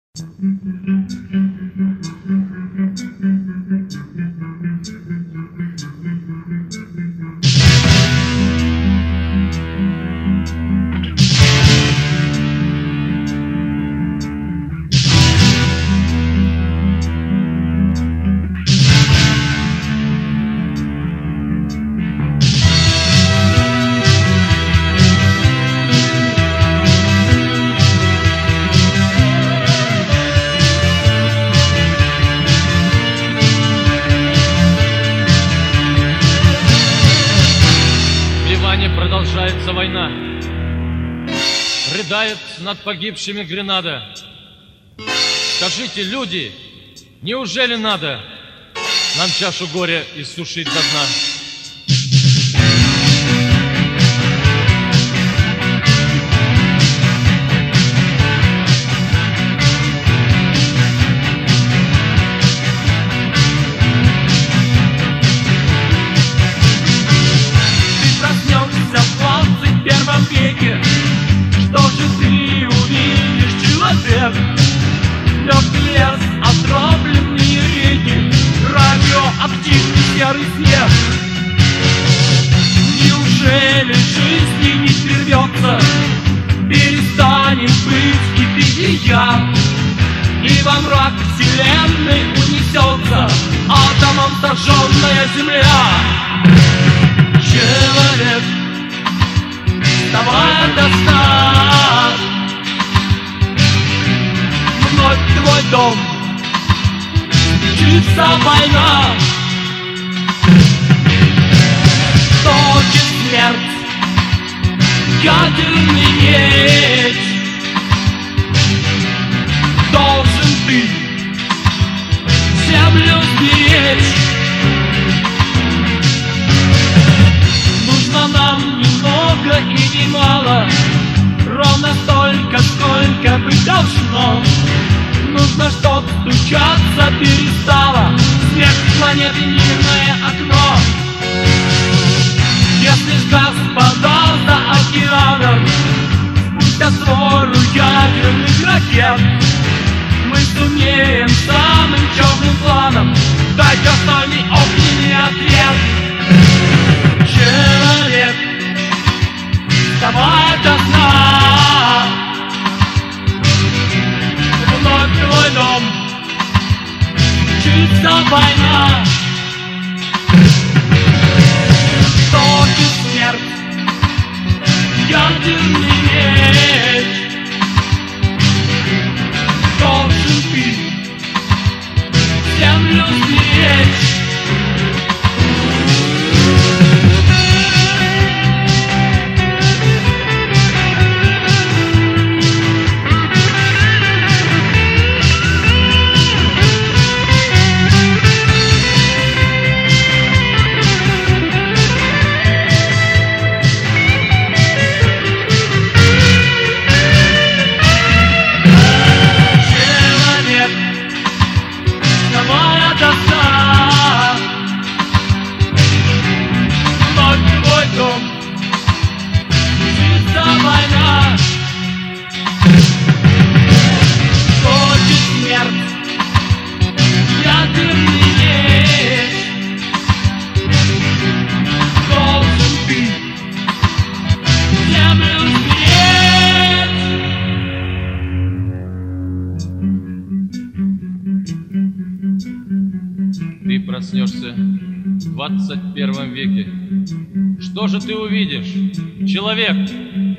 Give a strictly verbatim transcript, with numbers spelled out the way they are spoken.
Продолжается война, рыдает над погибшими Гренада. Скажите, люди, неужели надо нам чашу горя иссушить до дна? Что же ты увидишь, человек? Легкий лес, отравленные реки, радиоактивный серый снег. Неужели жизни не прервется? Перестанет быть и ты, и я, и во мрак вселенной унесется атомом сожженная земля. Человек, вставай до сна, вновь твой дом, стучится война. Точит смерть, ядерный меч. Должен ты землю сберечь. Нужно нам немного и немало, ровно столько, сколько быть должно. Нужно, чтоб стучаться перестало смерть планеты мирное окно. Если ж господа за океаном спустя свору ядерных ракет, мы сумеем самым черным планом дать остальный огненный ответ. Человек, вставай до сна, вновь твой дом, чистая война. Точит смерть, ядерный меч. Должен ты землю сберечь. Ты проснешься в двадцать первом веке. Что же ты увидишь, человек?